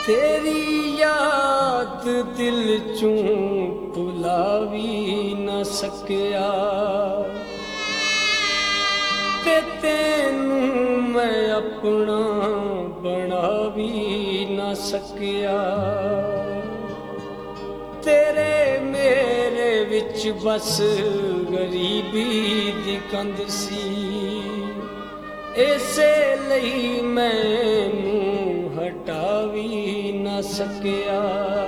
तेरी याद दिल चूं भुला भी न सकिया ते तेनू मैं अपना बना भी न सकिया तेरे मेरे विच बस गरीबी दी कंध सी इसे लई मैनू हटा भी न सकिया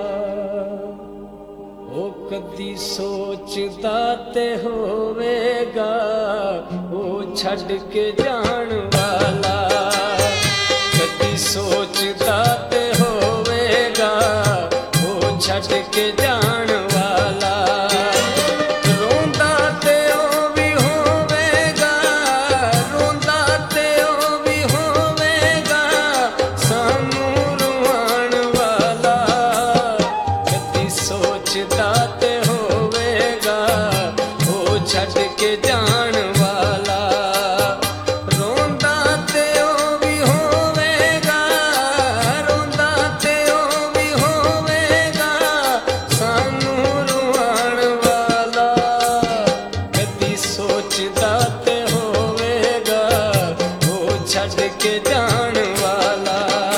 ओ कदी सोचदा ते होवेगा ओ छड़ के जान वाला कदी सोचदा ते होवेगा ओ छड़ के जान वाला रोंदा ते ओ भी होवेगा रोंदा ते ओ भी होवेगा सानू रुवाण वाला कदी सोचदा ते होवेगा ओ छड़ के जान वाला रोंदा ते ओ भी होवेगा रोंदा ते ओ भी होवेगा सानू रुवाण वाला कदी सोचदा ते होवेगा ओ छड़ के जान वाला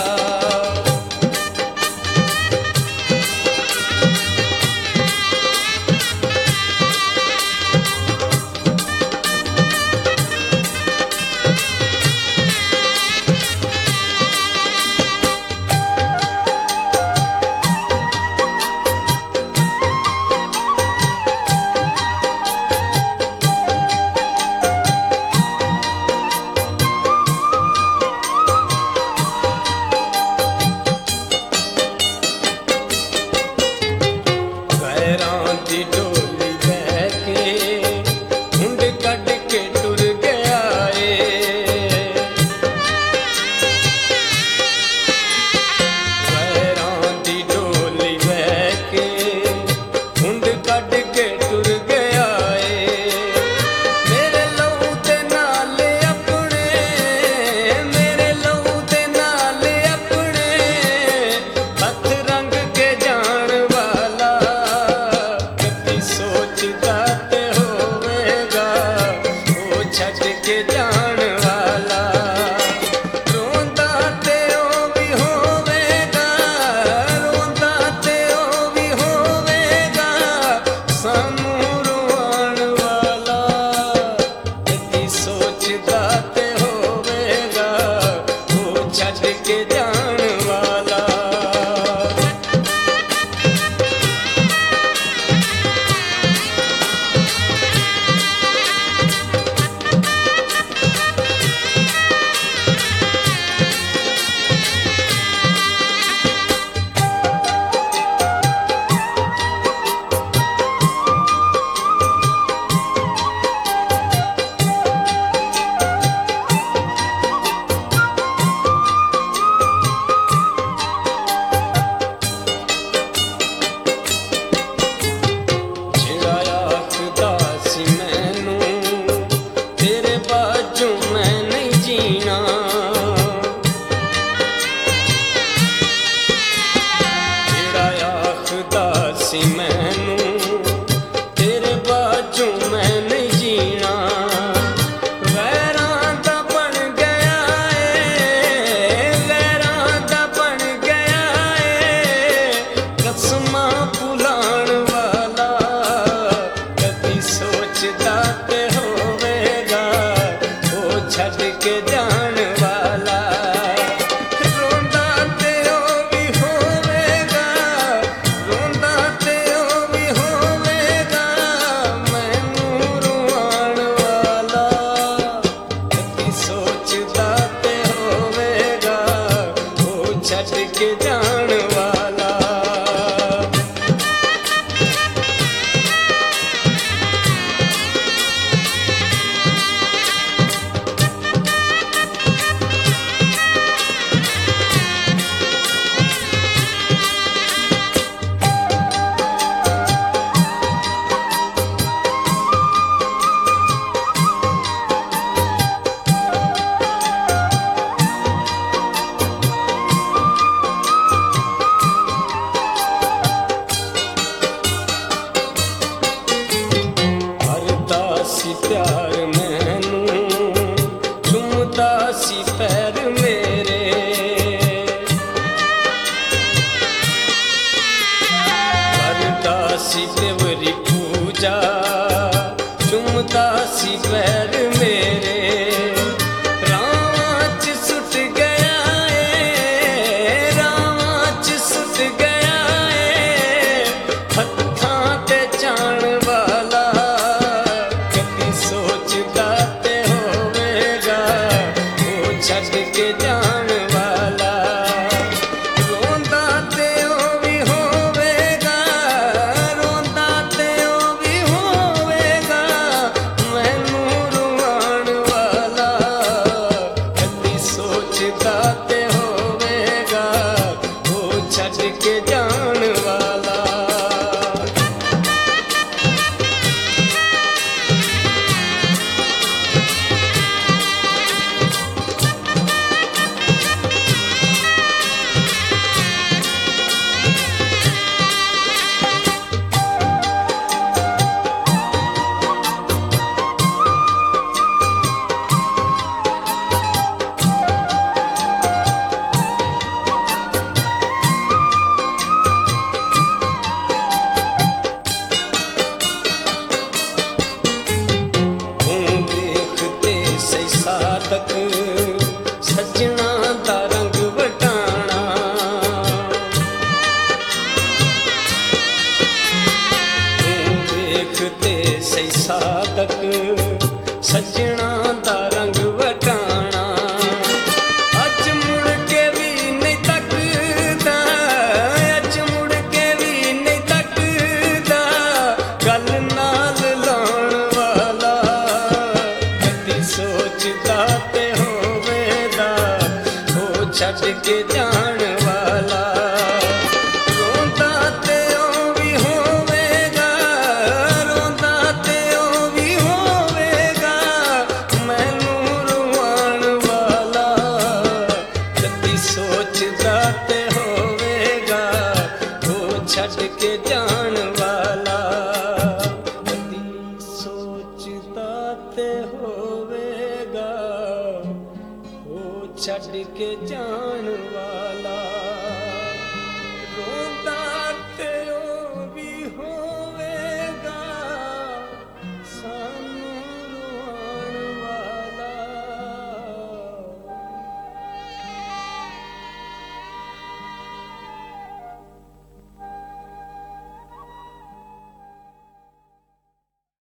दी डोली बह के हुंड कट के टुर गया पैरां दी डोली बह के हुंड कट के टुर गया मेरे लहू दे नाल अपने मेरे लहू दे नाल अपने हथ रंग के जान वाला सोचदा ते होवेगा ओ छड़ के जान वाला रोंदा ते ओ भी होवेगा रोंदा ते ओ भी होवेगा सानू रुवाण वाला कदी सोचदा ते होवेगा ओ छड़ के जान वाला ਦੂਜਾ ਚੁੰਮਦਾ ਸੀ ਪੈਰ ਮੇਰੇ, ਰਾਵਾਂ 'ਚ ਸੁੱਟ ਗਿਆ ਏ, ਰਾਵਾਂ 'ਚ ਸੁੱਟ ਗਿਆ ਏ, ਹੱਥਾਂ ਤੇ ਜਾਣ ਵਾਲਾ ਕਦੀ ਸੋਚਦਾ ਤੇ ਹੋਵੇਗਾ ਉਹ ਛੱਡ ਕੇ ਜਾਣ ਵਾਲਾ, ਰੋਂਦਾ ਤੇ ਉਹ ਵੀ ਹੋਵੇਗਾ, ਰੋਂਦਾ ਤੇ ਉਹ ਵੀ ਹੋਵੇਗਾ, ਮੈਨੂੰ ਰੁਵਾਉਣ ਵਾਲਾ ਕਦੀ ਸੋਚਦਾ ਤੇ ਹੋਵੇਗਾ ਉਹ ਛੱਡ ਕੇ ਜਾਣ ਵਾਲਾ। ਤੱਕ ਸੱਜਣਾ ਦਾ ਰੰਗ ਵਟਾਣਾ, ਤੂੰ ਵੇਖ ਤੇ ਸਹੀ ਸਾਦਕ ਸੱਜਣਾ ਦਾ ਰੰਗ ਵਟਾਣਾ, ਅੱਜ ਮੁੜ ਕੇ ਵੀ ਨਹੀਂ ਤੱਕਦਾ, ਅੱਜ ਮੁੜ ਕੇ ਵੀ ਨਹੀਂ ਤੱਕਦਾ, ਗੱਲ ਨਾਲ ਲਾਉਣ ਵਾਲਾ ਕਦੀ ਸੋਚਦਾ ਤੇ ਹੋਵੇਗਾ ਉਹ ਛੱਡ ਕੇ ਜਾਣ ਵਾਲਾ, ਰੋਂਦਾ ਤੇ ਉਹ ਵੀ ਹੋਵੇਗਾ, ਰੋਂਦਾ ਤੇ ਉਹ ਵੀ ਹੋਵੇਗਾ, ਮੈਨੂੰ ਰੁਵਾਉਣ ਵਾਲਾ ਕਦੀ ਸੋਚਦਾ ਤੇ